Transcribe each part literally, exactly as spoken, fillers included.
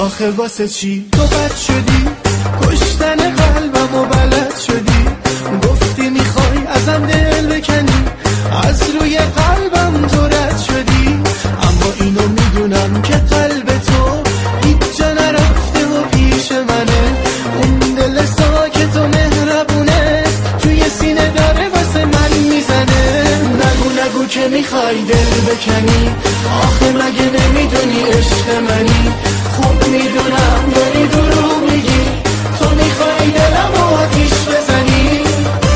آخه واسه چی تو بد شدی؟ کشتن قلبم و بلد شدی. گفتی میخوای ازم دل بکنی، از روی قلبم تو رد شدی. اما اینو میدونم که قلب تو هیچ جا نرفته و پیش منه. اون دل ساکت و مهربونه توی سینه داره واسه من میزنه. نگو نگو که میخوای دل بکنی، آخه مگه نمیدونی عشق منی؟ خوب میدونم داری دروغ میگی، تو میخوای دلم و آتیش بزنی.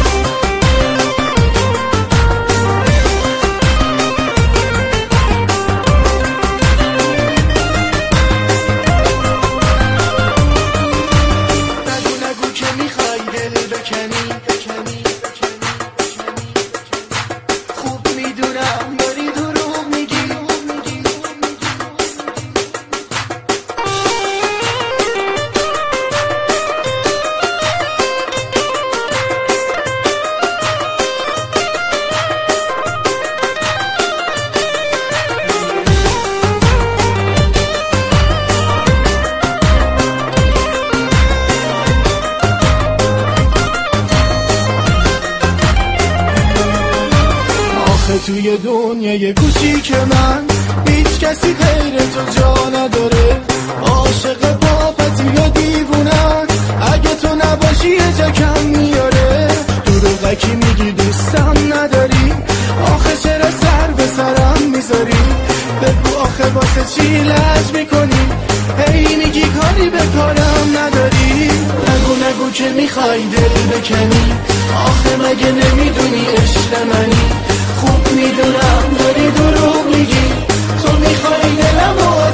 نگو نگو که میخوای دل بکنی، بکنی، بکنی. خوب میدونم داری دروغ میگی. توی دنیای کوچیک من هیچ کسی غیر تو جا نداره. عاشق بابتی یا دیوونت، اگه تو نباشی یه جا کم میاره. دروغکی میگی دوستم نداری، آخه چرا سر به سرم میذاری؟ بگو آخه واسه چی لج میکنی؟ هی میگی کاری به کارم نداری. نگو نگو که میخوای دل بکنی، آخه مگه نمیدونی عشق منی؟ خوب میدونم داری دروغ میگی، تو میخوای دلمو